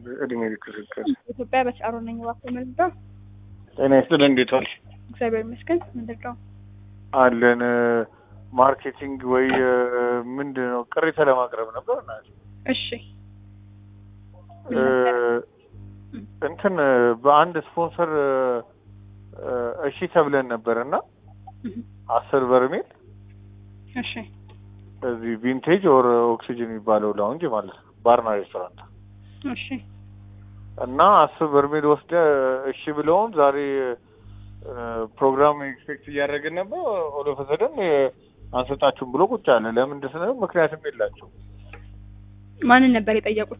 እድሜ ልክስክር ኢትዮጵያ በቻሮ ነኝ ዋቆ መልዳ ጤና ይስጥልኝ። እንዴት ዋልሽ? እግዚአብሔር ይመስገን። ምንድነው አለን ማርኬቲንግ ወይ ምንድነው ቅሬታ ለማቅረብ ነበር እና እሺ እንትን በአንድ ስፖንሰር እሺ ተብለን ነበርና 10 በርሜል እሺ እዚህ ቪንቴጅ ኦር ኦክሲጅን የሚባለው ላውንጅ ማለት ነው ባርና ሬስቶራንት እሺ እና 10 በርሜል ወስደ እሺ ብለውን ዛሬ ፕሮግራም ኤክስፔክት እያደረግን ነበር። ኦሎፈሰደም አንሰጣችሁም ብሎ ቁጭ አለ። ለምን እንደሰነ ምክንያቱም የላቸው። ማንን ነበር የጠየቁት?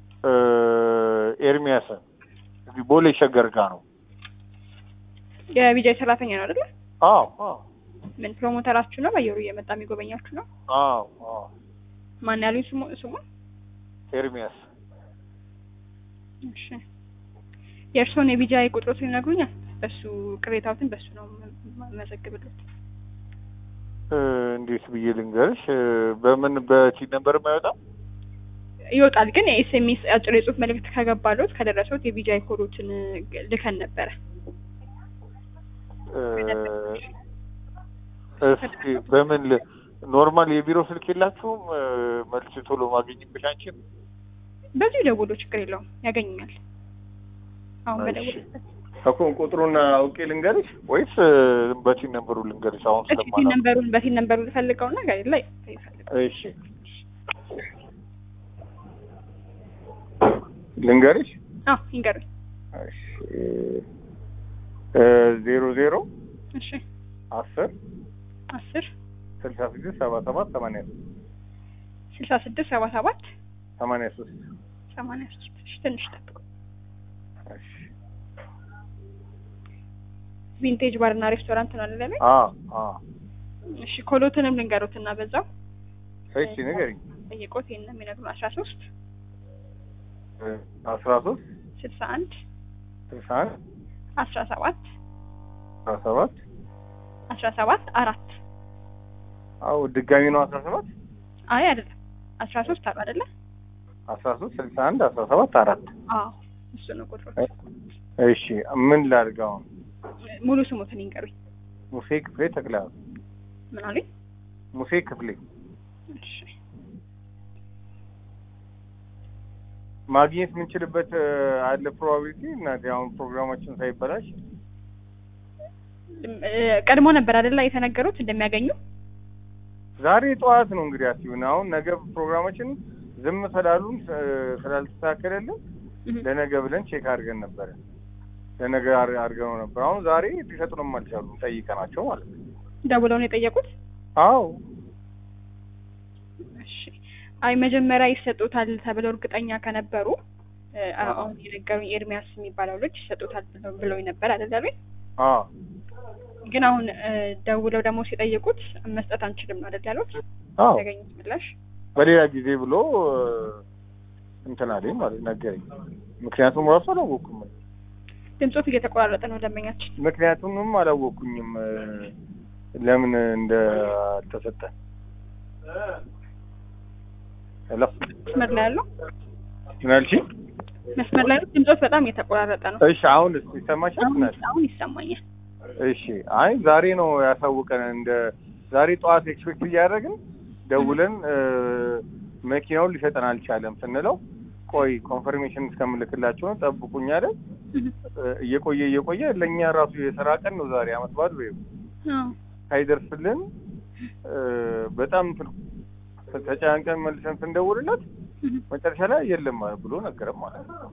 ኤርሚያስ እዚህ ቦሌ ሸገር ጋር ነው። የቪጃይ ሰራተኛ ነው አይደል? አዎ አዎ። ምን ፕሮሞተራችሁ ነው? በየሩ እየመጣ የሚጎበኛችሁ ነው? አዎ አዎ። ማን ያሉኝ ስሙ? ኤርሚያስ። እሺ የእርስዎን የቪጃይ ቁጥሮትን ይነግሩኛል? በሱ ቅሬታዎትን በሱ ነው መዘግብልዎት። እንዴት ብዬ ልንገርሽ? በምን በቲን ነበር የማይወጣ? ይወጣል ግን ኤስኤምኤስ አጭር የጽሁፍ መልእክት ከገባሎት ከደረሰዎት የቪጃይ ኮዶችን ልከን ነበረ። እስኪ በምን ኖርማል የቢሮ ስልክ የላችሁም? መልስ ቶሎ ማግኘትሽ አንቺም በዚህ ደውሎ ችግር የለውም ያገኙኛል። አሁን በደውል እኮ ቁጥሩን አውቄ ልንገርሽ ወይስ በቲን ነምበሩ ልንገርሽ? አሁን ስለማለት በቲን ነምበሩ ልፈልገውና ጋር ላይ ይፈልጋል። እሺ ልንገርሽ? አዎ ይንገሩኝ። እሺ 00 እሺ 10 66 77 83 66 77 83 እሺ ትንሽ ጠብቁ። እሺ ቪንቴጅ ባርና ሬስቶራንት ነው አይደል? እሺ ኮሎትንም ልንገሩትና በዛው እሺ ንገሪኝ። ጠይቆት ይሄን የሚነግሩን 13 61 17 4 አው ድጋሚ ነው 17? አይ አይደለም 13 አሉ አይደለ? 13 61 17 4 አዎ እሱ ነው ቁጥሩ። እሺ ምን ላድርገው? ሙሉ ስሙትን ይንገሩኝ። ሙሴ ክፍሌ ተክላ። ምን አሉኝ? ሙሴ ክፍሌ። እሺ ማግኘት የምንችልበት አለ ፕሮባቢሊቲ እና አሁን ፕሮግራማችን ሳይበላሽ ቀድሞ ነበር አይደል የተነገሩት እንደሚያገኙ? ዛሬ ጠዋት ነው እንግዲህ አስዩን። አሁን ነገ ፕሮግራማችን ዝም ስላሉን ስላልተስተካከለልን ለነገ ብለን ቼክ አድርገን ነበር። ለነገ አድርገው ነበር። አሁን ዛሬ ሊሰጡንም አልቻሉም። ጠይቀናቸው ማለት ነው። ደውለው ነው የጠየቁት? አዎ። እሺ አይ መጀመሪያ ይሰጡታል ተብለው እርግጠኛ ከነበሩ አሁን የነገሩኝ ኤርሚያስ የሚባለው ልጅ ይሰጡታል ብለው ነበር አይደል? አዎ። ግን አሁን ደውለው ደግሞ ሲጠይቁት መስጠት አንችልም ነው አይደል ያሉት? አዎ። ያገኙት ምላሽ በሌላ ጊዜ ብሎ እንትን አለኝ ማለት ነገረኝ። ምክንያቱም ራሱ አላወኩም። ድምጾት እየተቆራረጠ ነው ደንበኛችን። ምክንያቱም አላወኩኝም ለምን እንደተሰጠ። ሄሎ መስመር ላይ ያለው ምናልሽ? መስመር ላይ ድምጾት በጣም እየተቆራረጠ ነው። እሺ አሁን ይሰማሻል? አሁን ይሰማኛል። እሺ አይ ዛሬ ነው ያሳወቀን። እንደ ዛሬ ጠዋት ኤክስፔክት እያደረግን ደውለን መኪናውን ሊሸጠን አልቻለም ስንለው ቆይ ኮንፈርሜሽን እስከምልክላችሁ ነው ጠብቁኝ አለ። እየቆየ ለኛ ራሱ የሥራ ቀን ነው ዛሬ አመት በዓል ወይ ሳይደርስልን በጣም ተጨናንቀን መልሰን ስንደውልለት መጨረሻ ላይ የለም ብሎ ነገረን ማለት ነው።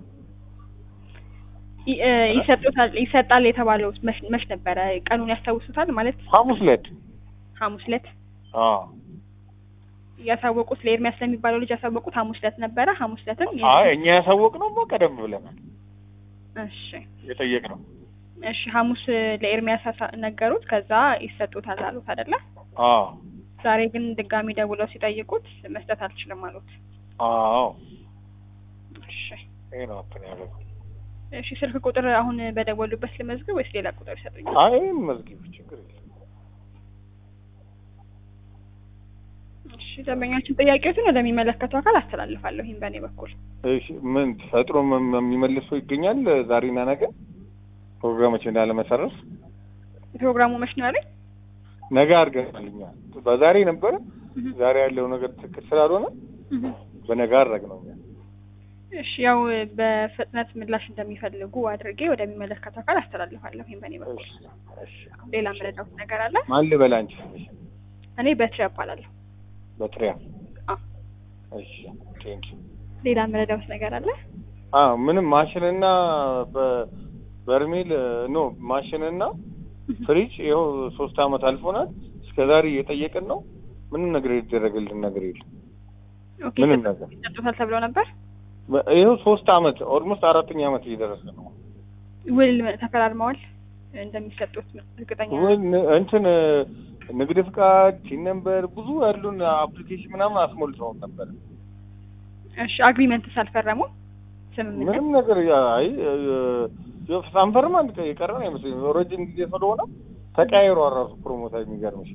ይሰጣል የተባለው መች ነበረ? ቀኑን ያስታውሱታል? ማለት ሐሙስ ዕለት አዎ ያሳወቁት ለኤርሚያስ ለሚባለው ልጅ ያሳወቁት ሐሙስ ዕለት ነበረ። ሐሙስ ዕለትም አይ እኛ ያሳወቅነው ቀደም ብለናል። እሺ የጠየቅነው እሺ ሐሙስ ለኤርሚያስ ነገሩት። ከዛ ይሰጡታል አሉት አይደለ? አዎ። ዛሬ ግን ድጋሚ ደውለው ሲጠይቁት መስጠት አልችልም አሉት። አዎ። እሺ ይሄ ነው ያለው። እሺ ስልክ ቁጥር አሁን በደወሉበት ልመዝግብ ወይስ ሌላ ቁጥር ይሰጡኛል? አይ መዝግብ ችግር የለም። እሺ ደንበኛችን ጥያቄዎችን ወደሚመለከተው አካል አስተላልፋለሁ። ይሄን በእኔ በኩል እሺ ምን ፈጥሮ የሚመልሰው ይገኛል ዛሬና ነገ ፕሮግራሞችን እንዳለመሰረዝ ፕሮግራሙ መች ነው ያለኝ? ነገ አድርገናልኛ በዛሬ ነበር ዛሬ ያለው ነገር ትክክል ስላልሆነ በነገ አደረግነው። እሺ ያው በፍጥነት ምላሽ እንደሚፈልጉ አድርጌ ወደሚመለከተው አካል አስተላልፋለሁ። ይሄን በእኔ በኩል እሺ ሌላ ምረዳው ነገር አለ? ማን ልበል አንቺ? እኔ በትሪያ እባላለሁ። በትሪያ? አዎ። እሺ ቴንክ ዩ። ሌላ ምረዳው ነገር አለ? ምንም ማሽንና በርሜል ኖ ማሽንና ፍሪጅ ይኸው 3 አመት አልፎናል። እስከዛሬ እየጠየቅን ነው። ምንም ነገር የተደረገልን ነገር የለም። ኦኬ ምንም ነገር ተጠጥቷል ተብሎ ነበር። ይኸው 3 አመት ኦልሞስት 4ኛ አመት እየደረሰ ነው። ውል ተፈራርመዋል እንደሚሰጡት እርግጠኛ እንትን ንግድ ፍቃድ ቲን ነምበር ብዙ ያሉን አፕሊኬሽን ምናምን አስሞልተው ነበር። እሺ አግሪመንት ሳልፈረሙ ስምምነት ምንም ነገር አይ ሳንፈርም አንድ የቀረን አይመስለኝም። ረጅም ጊዜ ስለሆነ ተቀያይሮ አራሱ ፕሮሞተር የሚገርምሽ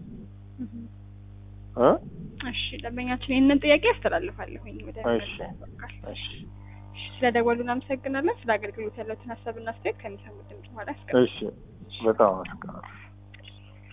እሺ ደንበኛችን ይሄንን ጥያቄ አስተላልፋለሁኝ ወደ እሺ ስለደወሉ እናመሰግናለን። ስለ አገልግሎት ያለውን ሀሳብና አስተያየት ከሚሰሙት ድምጽ በኋላ እሺ በጣም አመሰግናለሁ።